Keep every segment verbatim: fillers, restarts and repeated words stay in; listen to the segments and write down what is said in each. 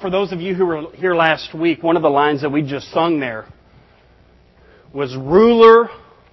for those of you who were here last week, one of the lines that we just sung there was ruler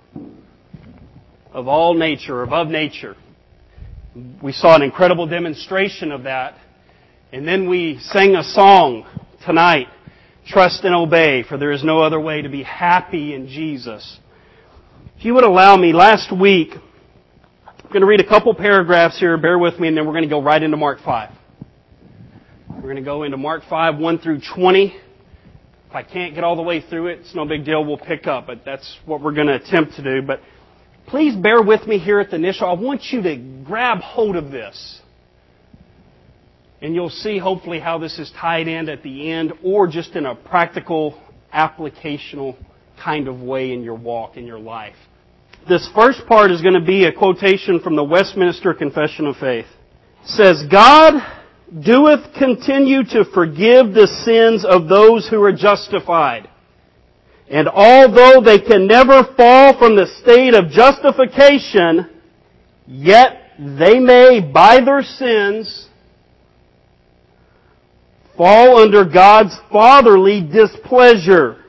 of all nature, above nature. We saw an incredible demonstration of that. And then we sang a song tonight, Trust and Obey, for there is no other way to be happy in Jesus. If you would allow me, last week, I'm going to read a couple paragraphs here, bear with me, and then we're going to go right into Mark five. We're going to go into Mark five, one through twenty. If I can't get all the way through it, it's no big deal, we'll pick up, but that's what we're going to attempt to do. But please bear with me here at the initial. I want you to grab hold of this. And you'll see hopefully how this is tied in at the end, or just in a practical, applicational kind of way in your walk, in your life. This first part is going to be a quotation from the Westminster Confession of Faith. It says, God doeth continue to forgive the sins of those who are justified. And although they can never fall from the state of justification, yet they may, by their sins, fall under God's fatherly displeasure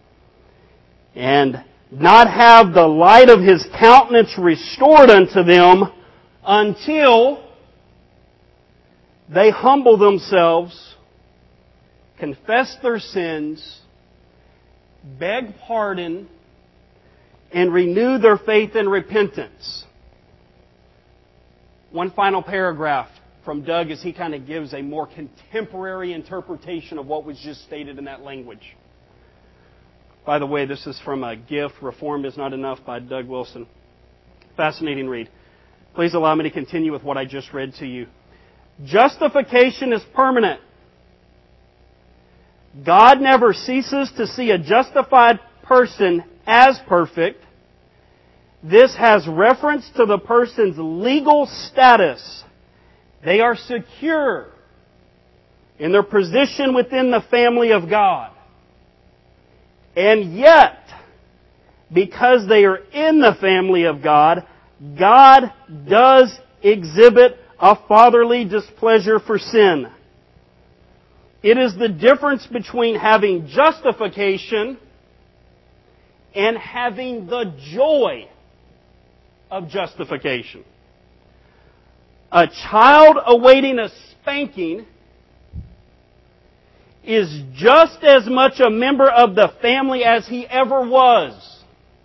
and not have the light of His countenance restored unto them until they humble themselves, confess their sins, beg pardon, and renew their faith and repentance. One final paragraph from Doug as he kind of gives a more contemporary interpretation of what was just stated in that language. By the way, this is from a gift, Reformed is Not Enough by Doug Wilson. Fascinating read. Please allow me to continue with what I just read to you. Justification is permanent. God never ceases to see a justified person as perfect. This has reference to the person's legal status. They are secure in their position within the family of God. And yet, because they are in the family of God, God does exhibit a fatherly displeasure for sin. It is the difference between having justification and having the joy of justification. A child awaiting a spanking is just as much a member of the family as he ever was.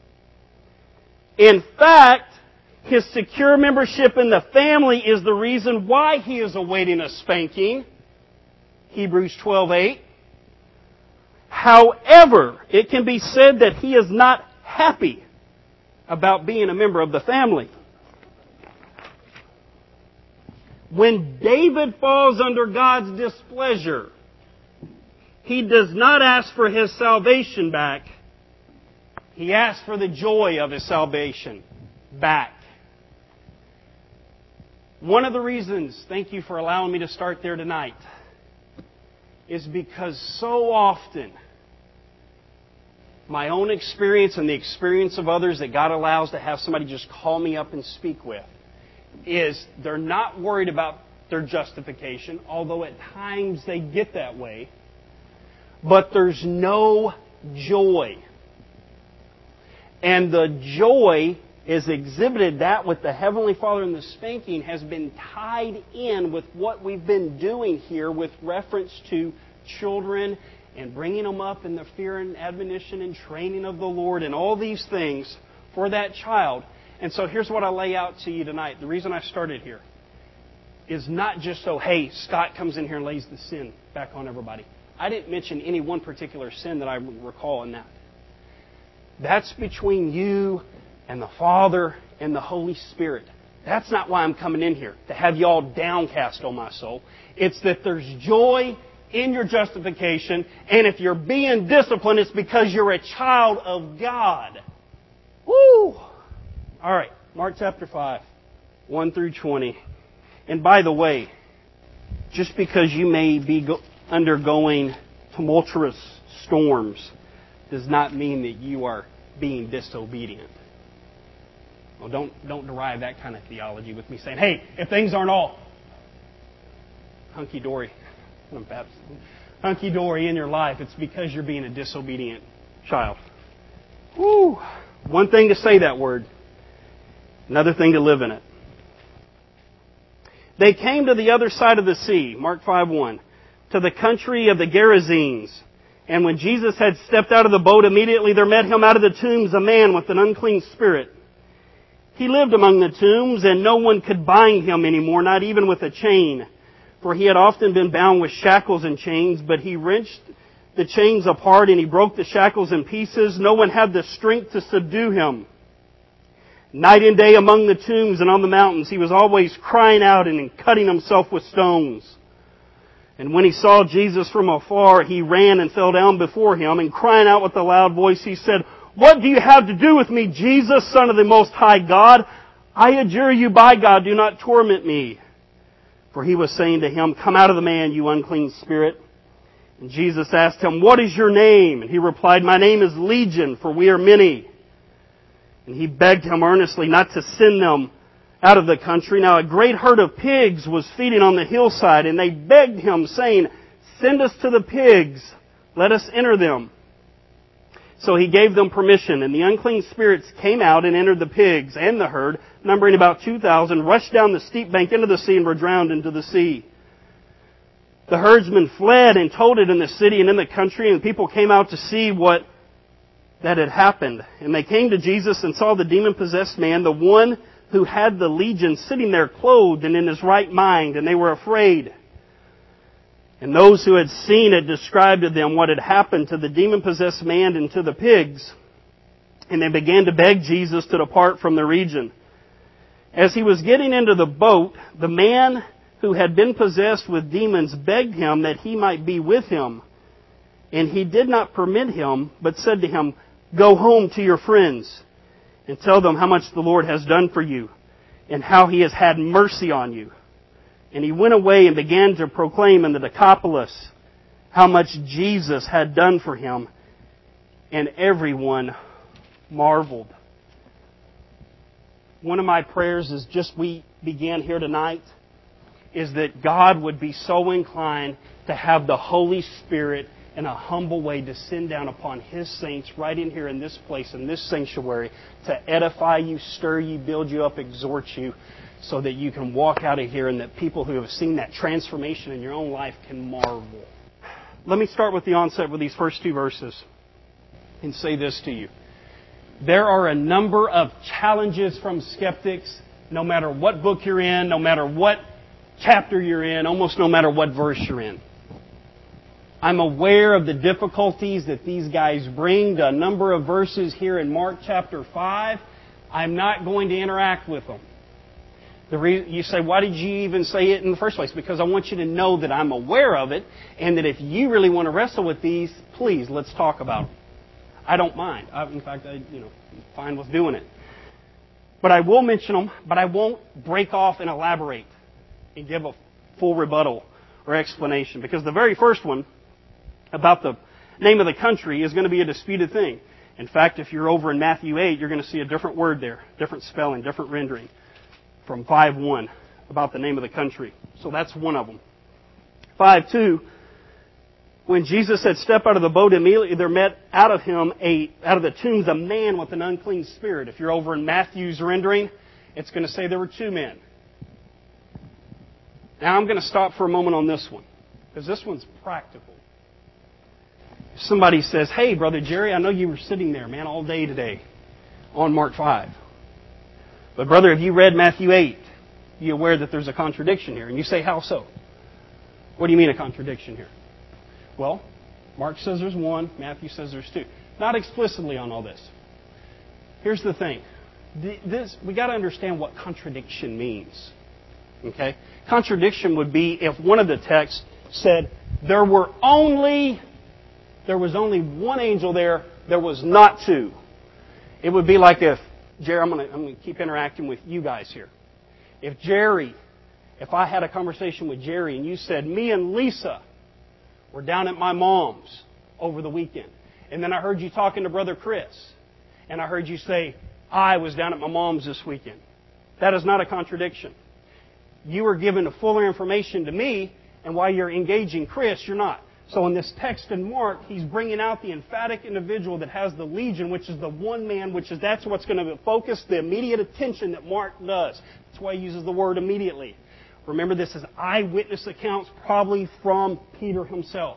In fact, his secure membership in the family is the reason why he is awaiting a spanking. Hebrews twelve eight. However, it can be said that he is not happy about being a member of the family. When David falls under God's displeasure, he does not ask for his salvation back. He asks for the joy of his salvation back. One of the reasons, thank you for allowing me to start there tonight, is because so often my own experience and the experience of others that God allows to have somebody just call me up and speak with is they're not worried about their justification, although at times they get that way, but there's no joy. And the joy is exhibited, that with the Heavenly Father and the spanking has been tied in with what we've been doing here with reference to children and bringing them up in the fear and admonition and training of the Lord and all these things for that child. And so here's what I lay out to you tonight. The reason I started here is not just so, hey, Scott comes in here and lays the sin back on everybody. I didn't mention any one particular sin that I recall in that. That's between you and the Father and the Holy Spirit. That's not why I'm coming in here, to have you all downcast on my soul. It's that there's joy in your justification, and if you're being disciplined, it's because you're a child of God. Woo! All right, Mark chapter five, one through twenty. And by the way, just because you may be go- undergoing tumultuous storms does not mean that you are being disobedient. Well, don't, don't derive that kind of theology with me saying, hey, if things aren't all hunky-dory, kind of hunky-dory in your life, it's because you're being a disobedient child. Woo! One thing to say that word, another thing to live in it. They came to the other side of the sea, Mark five one, to the country of the Gerasenes. And when Jesus had stepped out of the boat, immediately there met him out of the tombs a man with an unclean spirit. He lived among the tombs, and no one could bind him anymore, not even with a chain. For he had often been bound with shackles and chains, but he wrenched the chains apart and he broke the shackles in pieces. No one had the strength to subdue him. Night and day among the tombs and on the mountains, he was always crying out and cutting himself with stones. And when he saw Jesus from afar, he ran and fell down before him, and crying out with a loud voice, he said, "What do you have to do with me, Jesus, Son of the Most High God? I adjure you by God, do not torment me." For he was saying to him, "Come out of the man, you unclean spirit." And Jesus asked him, "What is your name?" And he replied, "My name is Legion, for we are many." And he begged him earnestly not to send them out of the country. Now a great herd of pigs was feeding on the hillside, and they begged him, saying, "Send us to the pigs, let us enter them." So he gave them permission, and the unclean spirits came out and entered the pigs and the herd, numbering about two thousand, rushed down the steep bank into the sea and were drowned into the sea. The herdsmen fled and told it in the city and in the country, and people came out to see what that had happened. And they came to Jesus and saw the demon-possessed man, the one who had the legion, sitting there clothed and in his right mind, and they were afraid. And those who had seen it described to them what had happened to the demon-possessed man and to the pigs. And they began to beg Jesus to depart from the region. As he was getting into the boat, the man who had been possessed with demons begged him that he might be with him. And he did not permit him, but said to him, "Go home to your friends and tell them how much the Lord has done for you and how He has had mercy on you." And he went away and began to proclaim in the Decapolis how much Jesus had done for him, and everyone marveled. One of my prayers is just we began here tonight is that God would be so inclined to have the Holy Spirit in a humble way descend down upon His saints right in here in this place, in this sanctuary, to edify you, stir you, build you up, exhort you, so that you can walk out of here and that people who have seen that transformation in your own life can marvel. Let me start with the onset with these first two verses and say this to you. There are a number of challenges from skeptics, no matter what book you're in, no matter what chapter you're in, almost no matter what verse you're in. I'm aware of the difficulties that these guys bring to a number of verses here in Mark chapter five. I'm not going to interact with them. The reason, you say, why did you even say it in the first place? Because I want you to know that I'm aware of it, and that if you really want to wrestle with these, please, let's talk about them. I don't mind. I, in fact, I, you know, I'm fine with doing it. But I will mention them, but I won't break off and elaborate and give a full rebuttal or explanation. Because the very first one, about the name of the country, is going to be a disputed thing. In fact, if you're over in Matthew eight, you're going to see a different word there, different spelling, different rendering from five one about the name of the country. So that's one of them. five two, when Jesus had stepped out of the boat, immediately there met out of him a out of the tombs a man with an unclean spirit. If you're over in Matthew's rendering, it's going to say there were two men. Now I'm going to stop for a moment on this one, because this one's practical. If somebody says, "Hey, Brother Jerry, I know you were sitting there, man, all day today on Mark five. But brother, have you read Matthew eight? Are you aware that there's a contradiction here?" And you say, "How so?" What do you mean a contradiction here? Well, Mark says there's one, Matthew says there's two. Not explicitly on all this. Here's the thing. This, we got to understand what contradiction means. Okay? Contradiction would be if one of the texts said, there were only, there was only one angel there, there was not two. It would be like if, Jerry, I'm going to, I'm going to keep interacting with you guys here. If Jerry, if I had a conversation with Jerry and you said, me and Lisa were down at my mom's over the weekend, and then I heard you talking to Brother Chris, and I heard you say, I was down at my mom's this weekend. That is not a contradiction. You were given a fuller information to me, And while you're engaging Chris, you're not. So in this text in Mark, he's bringing out the emphatic individual that has the legion, which is the one man, which is that's what's going to focus the immediate attention that Mark does. That's why he uses the word immediately. Remember, this is eyewitness accounts, probably from Peter himself.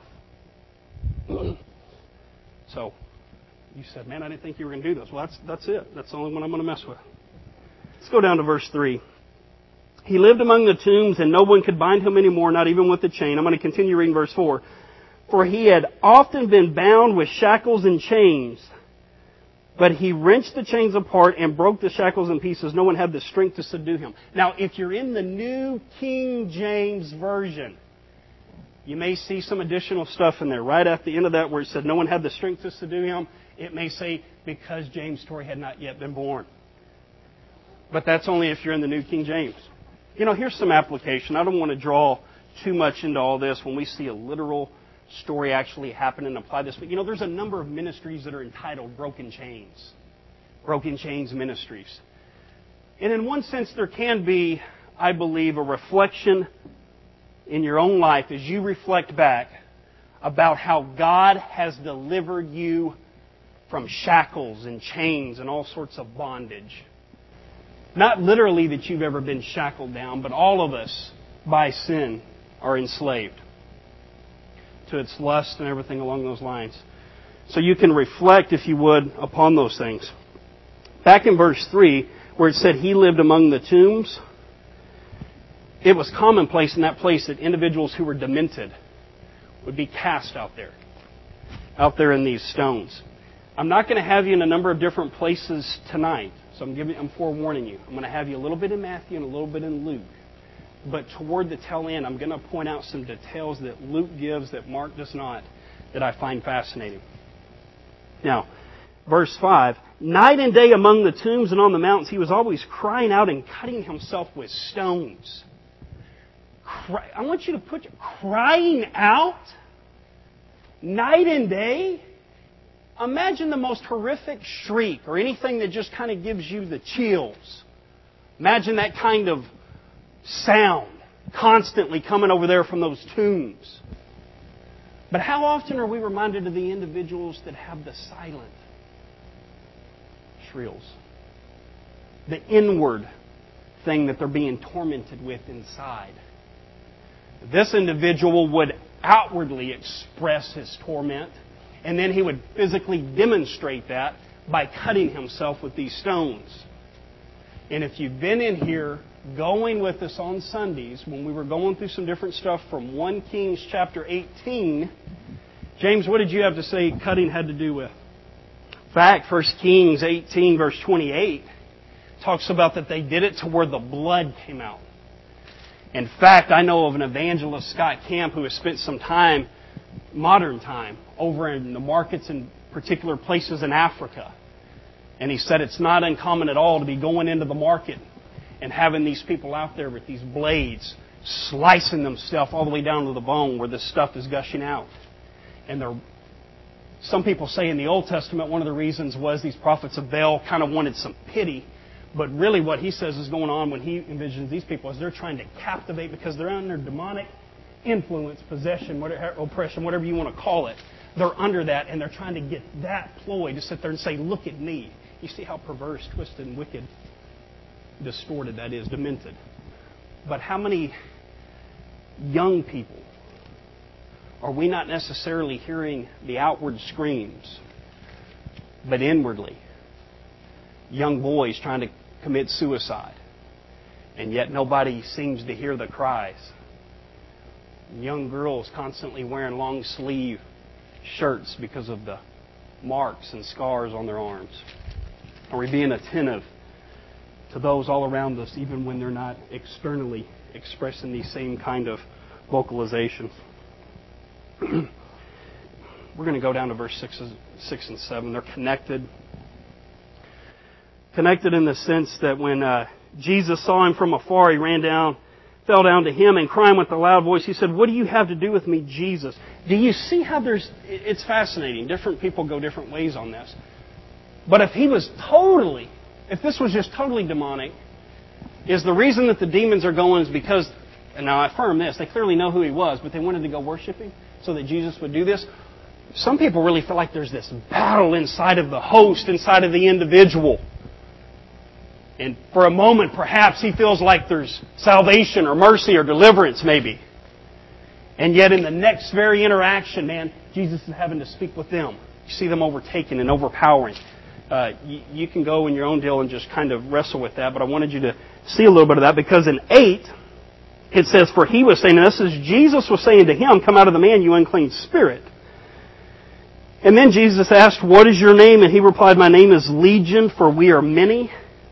So, you said, man, I didn't think you were going to do this. Well, that's, that's it. That's the only one I'm going to mess with. Let's go down to verse three. He lived among the tombs, and no one could bind him anymore, not even with a chain. I'm going to continue reading verse four. For he had often been bound with shackles and chains, but he wrenched the chains apart and broke the shackles in pieces. No one had the strength to subdue him. Now, if you're in the New King James Version, you may see some additional stuff in there. Right at the end of that where it said no one had the strength to subdue him, it may say because James' story had not yet been born. But that's only if you're in the New King James. You know, here's some application. I don't want to draw too much into all this when we see a literal story actually happen and apply this. But, you know, there's a number of ministries that are entitled Broken Chains. Broken Chains Ministries. And in one sense, there can be, I believe, a reflection in your own life as you reflect back about how God has delivered you from shackles and chains and all sorts of bondage. Not literally that you've ever been shackled down, but all of us, by sin, are enslaved to its lust and everything along those lines. So you can reflect, if you would, upon those things. Back in verse three, where it said he lived among the tombs, it was commonplace in that place that individuals who were demented would be cast out there, out there in these stones. I'm not going to have you in a number of different places tonight, so I'm giving, I'm forewarning you. I'm going to have you a little bit in Matthew and a little bit in Luke. But toward the tail end, I'm going to point out some details that Luke gives that Mark does not, that I find fascinating. Now, verse five, night and day among the tombs and on the mountains, he was always crying out and cutting himself with stones. Cry, I want you to put, crying out, night and day. Imagine the most horrific shriek or anything that just kind of gives you the chills. Imagine that kind of sound constantly coming over there from those tombs. But how often are we reminded of the individuals that have the silent shrills? The inward thing that they're being tormented with inside. This individual would outwardly express his torment, and then he would physically demonstrate that by cutting himself with these stones. And if you've been in here going with us on Sundays, when we were going through some different stuff from First Kings chapter eighteen, James, what did you have to say cutting had to do with? In fact, First Kings eighteen verse twenty-eight talks about that they did it to where the blood came out. In fact, I know of an evangelist, Scott Camp, who has spent some time, modern time, over in the markets in particular places in Africa. And he said it's not uncommon at all to be going into the market and having these people out there with these blades slicing themselves all the way down to the bone where this stuff is gushing out. And they're, some people say in the Old Testament one of the reasons was these prophets of Baal kind of wanted some pity. But really what he says is going on when he envisions these people is they're trying to captivate because they're under demonic influence, possession, whatever, oppression, whatever you want to call it. They're under that and they're trying to get that ploy to sit there and say, look at me. You see how perverse, twisted, and wicked, distorted that is, demented. But how many young people are we not necessarily hearing the outward screams, but inwardly? Young boys trying to commit suicide, and yet nobody seems to hear the cries. Young girls constantly wearing long sleeve shirts because of the marks and scars on their arms. Are we being attentive to those all around us, even when they're not externally expressing these same kind of vocalizations? We're going to go down to verse six, six and seven. They're connected. Connected in the sense that when uh, Jesus saw him from afar, he ran down, fell down to him, and crying with a loud voice, he said, "What do you have to do with me, Jesus?" Do you see how there's... It's fascinating. Different people go different ways on this. But if he was totally... If this was just totally demonic, is the reason that the demons are going is because and now I affirm this, they clearly know who He was, but they wanted to go worship Him so that Jesus would do this. Some people really feel like there's this battle inside of the host, inside of the individual. And for a moment, perhaps he feels like there's salvation or mercy or deliverance, maybe. And yet in the next very interaction, man, Jesus is having to speak with them. You see them overtaken and overpowering. Uh, you, you can go in your own deal and just kind of wrestle with that, but I wanted you to see a little bit of that, because in eight, it says, for he was saying, and this is Jesus was saying to him, come out of the man, you unclean spirit. And then Jesus asked, what is your name? And he replied, my name is Legion, for we are many.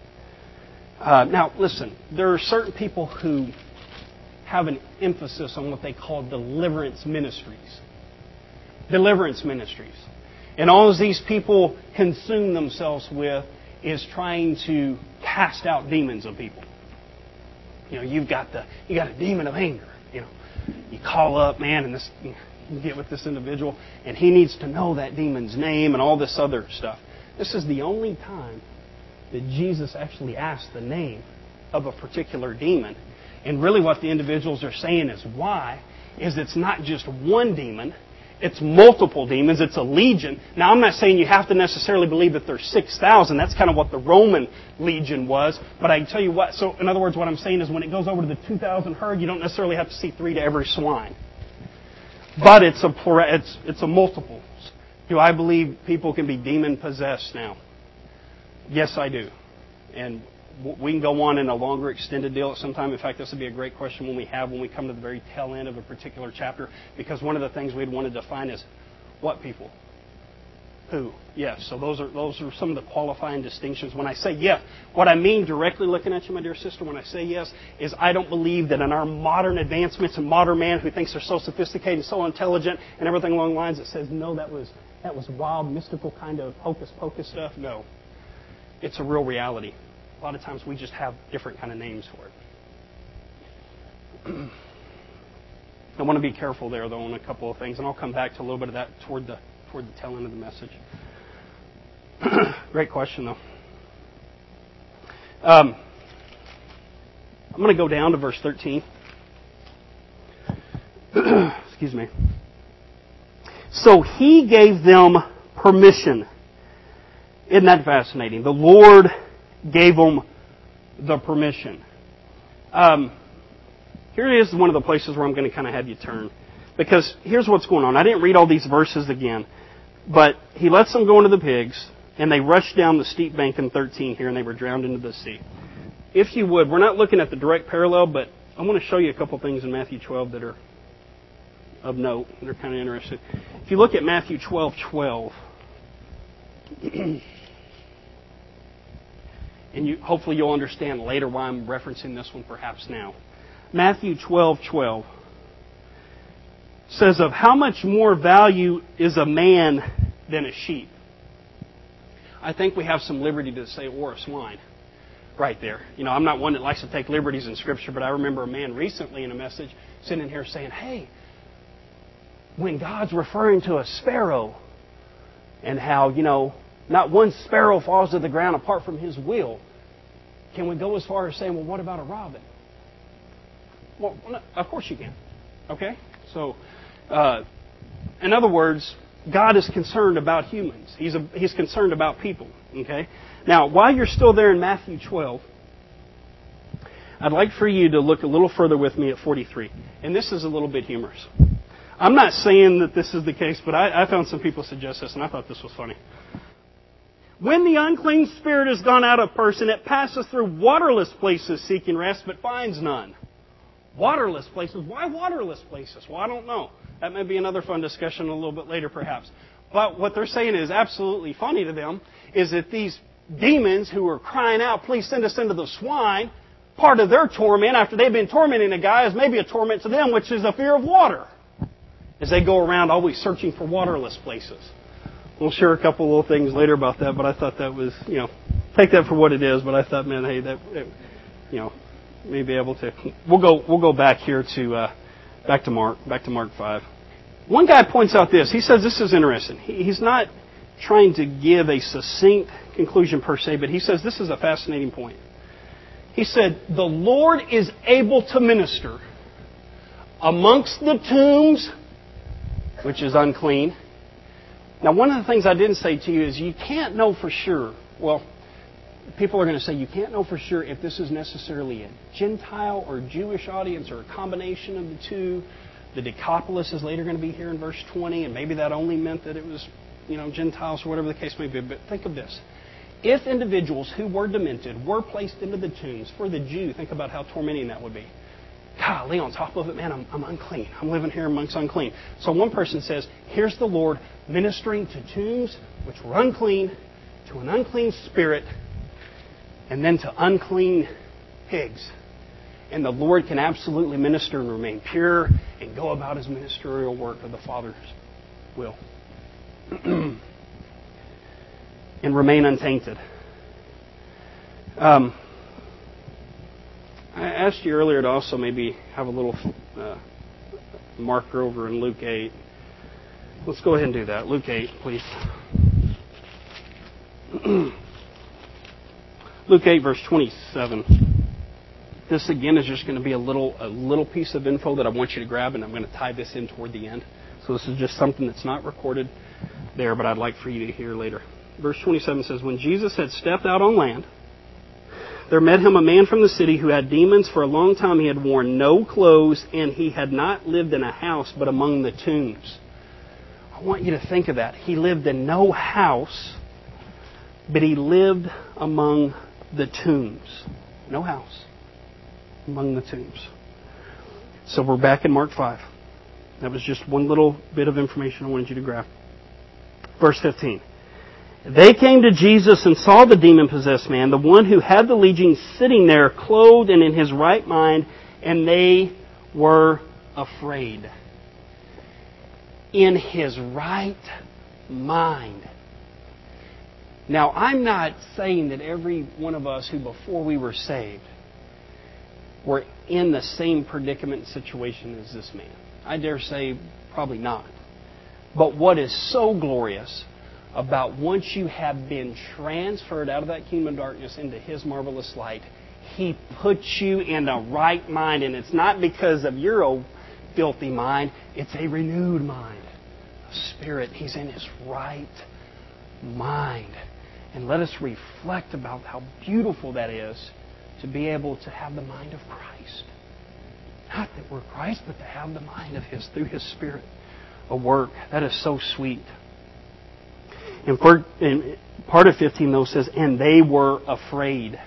Uh, now, listen, there are certain people who have an emphasis on what they call deliverance ministries. Deliverance ministries. And all these people consume themselves with is trying to cast out demons of people. You know, you've got the you got a demon of anger. You know, you call up, man, and this you get with this individual, and he needs to know that demon's name and all this other stuff. This is the only time that Jesus actually asked the name of a particular demon. And really what the individuals are saying is why is it's not just one demon, it's multiple demons, it's a legion. Now I'm not saying you have to necessarily believe that there's six thousand, that's kind of what the Roman legion was, but I can tell you what, so in other words what I'm saying is when it goes over to the two thousand herd, you don't necessarily have to see three to every swine. But it's a plura- it's it's a multiples. Do I believe people can be demon possessed now? Yes, I do. And we can go on in a longer extended deal at some time. In fact, this would be a great question when we have when we come to the very tail end of a particular chapter, because one of the things we'd want to define is what people? Who? Yes. So those are those are some of the qualifying distinctions. When I say yes, what I mean directly looking at you, my dear sister, when I say yes, is I don't believe that in our modern advancements and modern man who thinks they're so sophisticated and so intelligent and everything along the lines that says, no, that was that was wild, mystical kind of hocus pocus stuff. No. It's a real reality. A lot of times we just have different kind of names for it. I want to be careful there, though, on a couple of things, and I'll come back to a little bit of that toward the toward the tail end of the message. Great question, though. Um, I'm going to go down to verse thirteen. Excuse me. So he gave them permission. Isn't that fascinating? The Lord gave them the permission. Um, here is one of the places where I'm going to kind of have you turn. Because here's what's going on. I didn't read all these verses again. But he lets them go into the pigs, and they rushed down the steep bank in thirteen here, and they were drowned into the sea. If you would, we're not looking at the direct parallel, but I want to show you a couple things in Matthew twelve that are of note. They're kind of interesting. If you look at Matthew twelve twelve, and you, hopefully you'll understand later why I'm referencing this one perhaps now. Matthew twelve twelve says, of how much more value is a man than a sheep? I think we have some liberty to say, or a swine, right there. You know, I'm not one that likes to take liberties in Scripture, but I remember a man recently in a message sitting here saying, hey, when God's referring to a sparrow and how, you know, not one sparrow falls to the ground apart from His will, can we go as far as saying, well, what about a robin? Well, of course you can. Okay? So, uh, in other words, God is concerned about humans. He's, a, he's concerned about people. Okay? Now, while you're still there in Matthew twelve, I'd like for you to look a little further with me at forty-three. And this is a little bit humorous. I'm not saying that this is the case, but I, I found some people suggest this, and I thought this was funny. When the unclean spirit has gone out of a person, it passes through waterless places seeking rest, but finds none. Waterless places? Why waterless places? Well, I don't know. That may be another fun discussion a little bit later, perhaps. But what they're saying is absolutely funny to them is that these demons who are crying out, please send us into the swine, part of their torment after they've been tormenting a guy is maybe a torment to them, which is a fear of water. As they go around always searching for waterless places. We'll share a couple little things later about that, but I thought that was, you know, take that for what it is. But I thought, man, hey, that, it, you know, may be able to. We'll go. We'll go back here to uh, back to Mark, back to Mark five. One guy points out this. He says this is interesting. He, he's not trying to give a succinct conclusion per se, but he says this is a fascinating point. He said the Lord is able to minister amongst the tombs, which is unclean. Now, one of the things I didn't say to you is you can't know for sure. Well, people are going to say you can't know for sure if this is necessarily a Gentile or Jewish audience or a combination of the two. The Decapolis is later going to be here in verse twenty, and maybe that only meant that it was, you know, Gentiles or whatever the case may be. But think of this. If individuals who were demented were placed into the tombs, for the Jew, think about how tormenting that would be. Golly, on top of it, man, I'm, I'm unclean. I'm living here amongst unclean. So one person says, here's the Lord ministering to tombs which were unclean, to an unclean spirit, and then to unclean pigs. And the Lord can absolutely minister and remain pure and go about His ministerial work of the Father's will. And remain untainted. Um, I asked you earlier to also maybe have a little uh, marker over in Luke eight. Let's go ahead and do that. Luke eight, please. Luke eight, verse twenty-seven. This again is just going to be a little a little piece of info that I want you to grab, and I'm going to tie this in toward the end. So this is just something that's not recorded there, but I'd like for you to hear later. Verse twenty-seven says, when Jesus had stepped out on land, there met him a man from the city who had demons. For a long time he had worn no clothes, and he had not lived in a house, but among the tombs. I want you to think of that. He lived in no house, but he lived among the tombs. No house. Among the tombs. So we're back in Mark five. That was just one little bit of information I wanted you to grab. Verse fifteen. They came to Jesus and saw the demon-possessed man, the one who had the legion, sitting there, clothed and in his right mind, and they were afraid. In his right mind. Now, I'm not saying that every one of us who before we were saved were in the same predicament and situation as this man. I dare say probably not. But what is so glorious about once you have been transferred out of that kingdom of darkness into His marvelous light, He puts you in a right mind. And it's not because of your old filthy mind. It's a renewed mind. A spirit. He's in His right mind. And let us reflect about how beautiful that is to be able to have the mind of Christ. Not that we're Christ, but to have the mind of His through His Spirit. A work. That is so sweet. And part of fifteen, though, says, and they were afraid.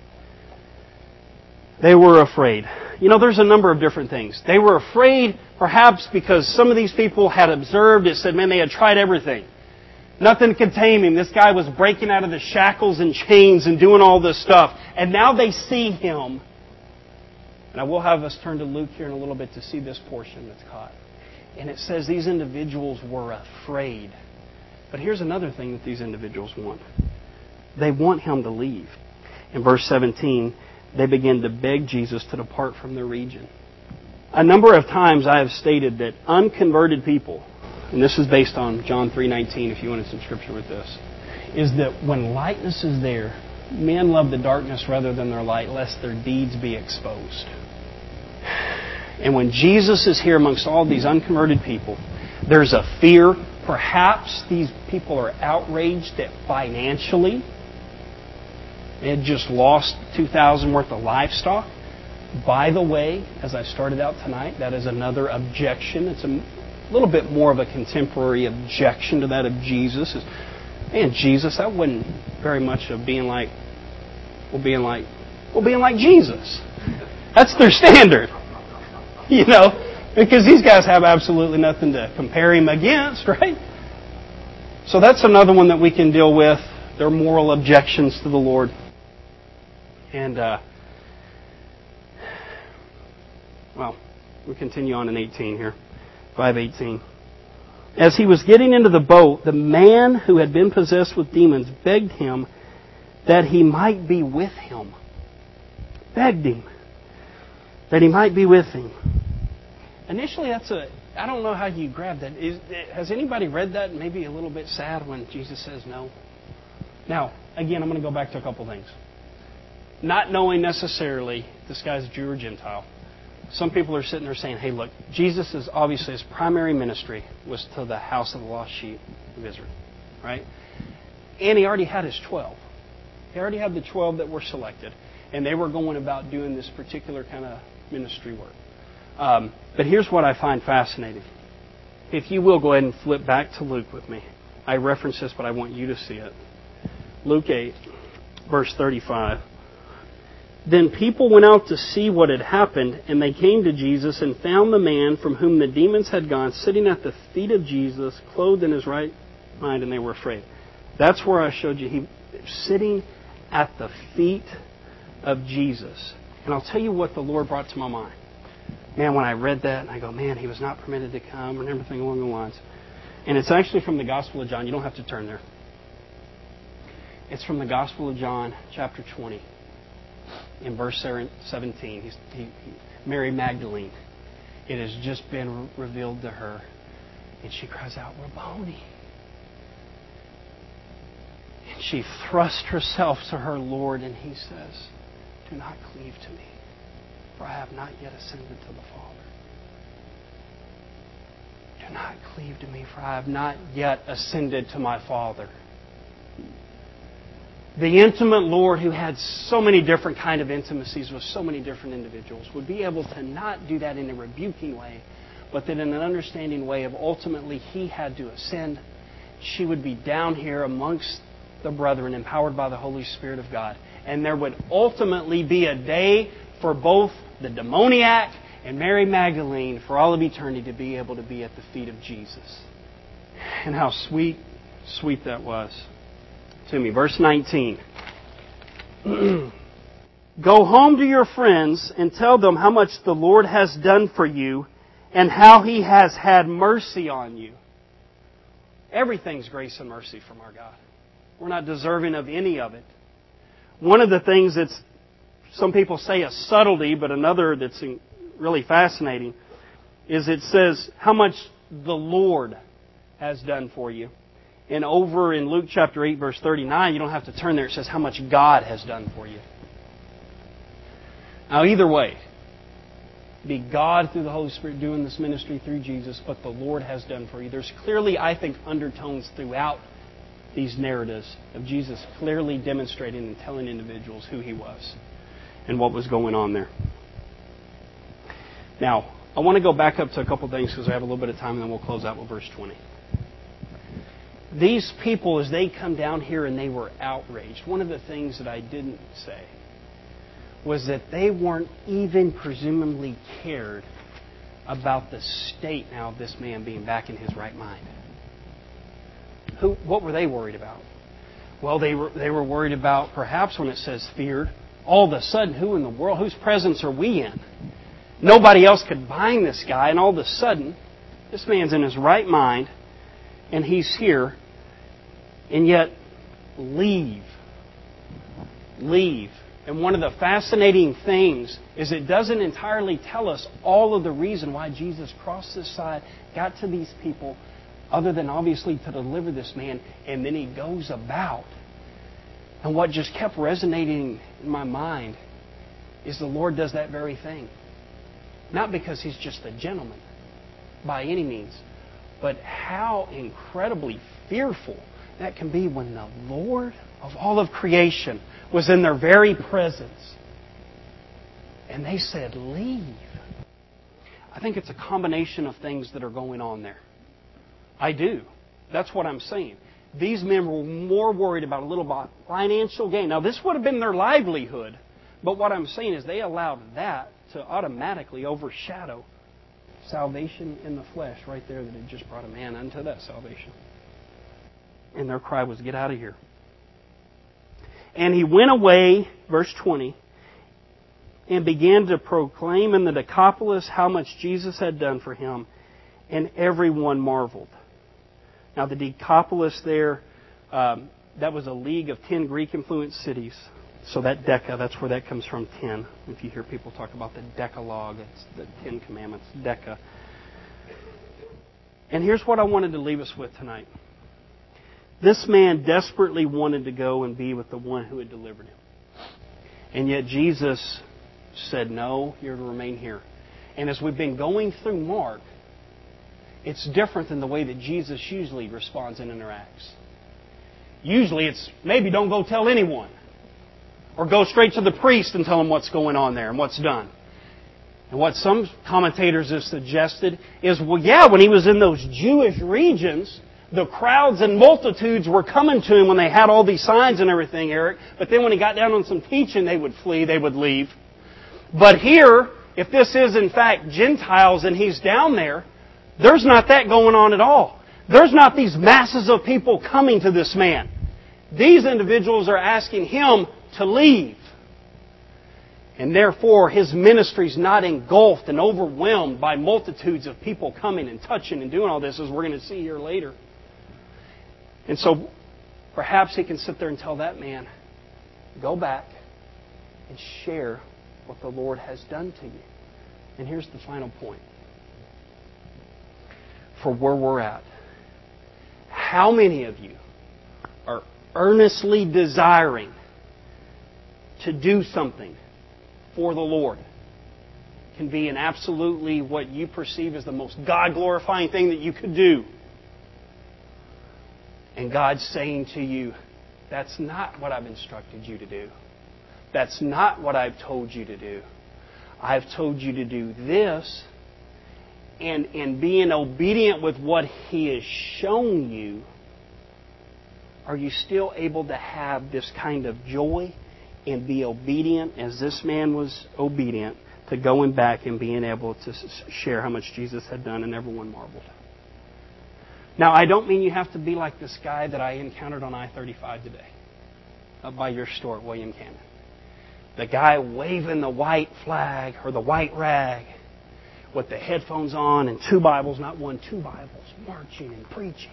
They were afraid. You know, there's a number of different things. They were afraid, perhaps because some of these people had observed, it said, man, they had tried everything. Nothing could tame him. This guy was breaking out of the shackles and chains and doing all this stuff. And now they see him. And I will have us turn to Luke here in a little bit to see this portion that's caught. And it says these individuals were afraid. But here's another thing that these individuals want. They want Him to leave. In verse seventeen, they begin to beg Jesus to depart from their region. A number of times I have stated that unconverted people, and this is based on John three nineteen, if you wanted some scripture with this, is that when lightness is there, men love the darkness rather than their light, lest their deeds be exposed. And when Jesus is here amongst all these unconverted people, there's a fear. Perhaps these people are outraged that financially they had just lost two thousand dollars worth of livestock. By the way, as I started out tonight, that is another objection. It's a little bit more of a contemporary objection to that of Jesus. Is, man, Jesus, that wasn't very much of being like, well, being like, well, being like Jesus. That's their standard. You know, because these guys have absolutely nothing to compare Him against, right? So that's another one that we can deal with. Their moral objections to the Lord. And, uh, well, we continue on in eighteen here. five eighteen. As he was getting into the boat, the man who had been possessed with demons begged Him that he might be with him. Begged Him that he might be with him. Initially, that's a, I don't know how you grab that. Is, has anybody read that and maybe a little bit sad when Jesus says no? Now, again, I'm going to go back to a couple things. Not knowing necessarily if this guy's Jew or Gentile. Some people are sitting there saying, hey, look, Jesus is obviously, his primary ministry was to the house of the lost sheep of Israel. Right? And he already had his twelve. He already had the twelve that were selected. And they were going about doing this particular kind of ministry work. Um, but here's what I find fascinating. If you will, go ahead and flip back to Luke with me. I reference this, but I want you to see it. Luke eight, verse thirty-five. Then people went out to see what had happened, and they came to Jesus and found the man from whom the demons had gone sitting at the feet of Jesus, clothed in his right mind, and they were afraid. That's where I showed you. He sitting at the feet of Jesus. And I'll tell you what the Lord brought to my mind. Man, when I read that, and I go, man, he was not permitted to come, and everything along the lines. And it's actually from the Gospel of John. You don't have to turn there. It's from the Gospel of John, chapter twenty. In verse seventeen, he's, he, he, Mary Magdalene, it has just been revealed to her. And she cries out, Rabboni. And she thrusts herself to her Lord, and he says, do not cleave to me, for I have not yet ascended to the Father. Do not cleave to me, for I have not yet ascended to my Father. The intimate Lord, who had so many different kind of intimacies with so many different individuals, would be able to not do that in a rebuking way, but that in an understanding way of ultimately He had to ascend. She would be down here amongst the brethren, empowered by the Holy Spirit of God. And there would ultimately be a day for both the demoniac and Mary Magdalene for all of eternity to be able to be at the feet of Jesus. And how sweet, sweet that was to me. Verse nineteen. Go home to your friends and tell them how much the Lord has done for you and how He has had mercy on you. Everything's grace and mercy from our God. We're not deserving of any of it. One of the things that's, some people say a subtlety, but another that's really fascinating, is it says how much the Lord has done for you. And over in Luke chapter eight, verse thirty-nine, you don't have to turn there. It says how much God has done for you. Now, either way, be God through the Holy Spirit doing this ministry through Jesus, but the Lord has done for you. There's clearly, I think, undertones throughout these narratives of Jesus clearly demonstrating and telling individuals who He was and what was going on there. Now, I want to go back up to a couple things because I have a little bit of time, and then we'll close out with verse twenty. These people, as they come down here and they were outraged, one of the things that I didn't say was that they weren't even presumably cared about the state now of this man being back in his right mind. Who? What were they worried about? Well, they were, they were worried about, perhaps when it says feared, all of a sudden, who in the world, whose presence are we in? Nobody else could bind this guy, and all of a sudden, this man's in his right mind, and he's here, and yet, leave. Leave. And one of the fascinating things is it doesn't entirely tell us all of the reason why Jesus crossed this side, got to these people, other than obviously to deliver this man, and then He goes about. And what just kept resonating in my mind is the Lord does that very thing. Not because He's just a gentleman, by any means, but how incredibly fearful that can be when the Lord of all of creation was in their very presence. And they said, leave. I think it's a combination of things that are going on there. I do. That's what I'm saying. These men were more worried about a little financial gain. Now, this would have been their livelihood. But what I'm saying is they allowed that to automatically overshadow salvation in the flesh right there that had just brought a man unto that salvation. And their cry was, get out of here. And he went away, verse twenty, and began to proclaim in the Decapolis how much Jesus had done for him, and everyone marveled. Now the Decapolis there, um, that was a league of ten Greek-influenced cities. So that Deca, that's where that comes from, ten. If you hear people talk about the Decalogue, it's the Ten Commandments, Deca. And here's what I wanted to leave us with tonight. This man desperately wanted to go and be with the one who had delivered him. And yet Jesus said, no, you're to remain here. And as we've been going through Mark, it's different than the way that Jesus usually responds and interacts. Usually it's maybe don't go tell anyone. Or go straight to the priest and tell him what's going on there and what's done. And what some commentators have suggested is, well, yeah, when he was in those Jewish regions, the crowds and multitudes were coming to him when they had all these signs and everything, Eric. But then when he got down on some teaching, they would flee, they would leave. But here, if this is in fact Gentiles and he's down there, there's not that going on at all. There's not these masses of people coming to this man. These individuals are asking him to leave. And therefore, his ministry is not engulfed and overwhelmed by multitudes of people coming and touching and doing all this, as we're going to see here later. And so, perhaps he can sit there and tell that man, go back and share what the Lord has done to you. And here's the final point. For where we're at, how many of you are earnestly desiring to do something for the Lord? It can be an absolutely what you perceive as the most God-glorifying thing that you could do. And God's saying to you, that's not what I've instructed you to do. That's not what I've told you to do. I've told you to do this. And in being obedient with what He has shown you, are you still able to have this kind of joy and be obedient as this man was obedient to going back and being able to share how much Jesus had done, and everyone marveled. Now, I don't mean you have to be like this guy that I encountered on I thirty-five today, up by your store at William Cannon. The guy waving the white flag or the white rag with the headphones on and two Bibles, not one, two Bibles, marching and preaching.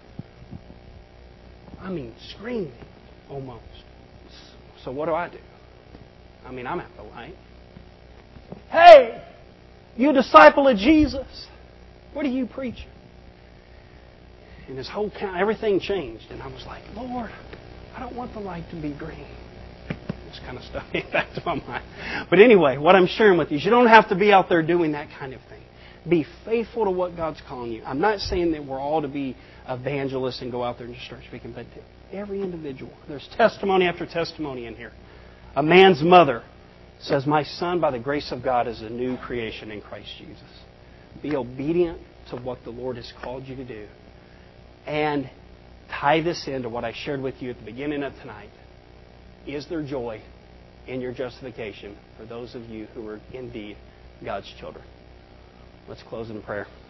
I mean, screaming almost. So what do I do? I mean, I'm at the light. Hey, you disciple of Jesus, what are you preaching? And his whole count, everything changed. And I was like, Lord, I don't want the light to be green. This kind of stuff came back to my mind. But anyway, what I'm sharing with you is you don't have to be out there doing that kind of thing. Be faithful to what God's calling you. I'm not saying that we're all to be evangelists and go out there and just start speaking, but to every individual. There's testimony after testimony in here. A man's mother says, my son, by the grace of God, is a new creation in Christ Jesus. Be obedient to what the Lord has called you to do. And tie this into what I shared with you at the beginning of tonight. Is there joy in your justification for those of you who are indeed God's children? Let's close in prayer.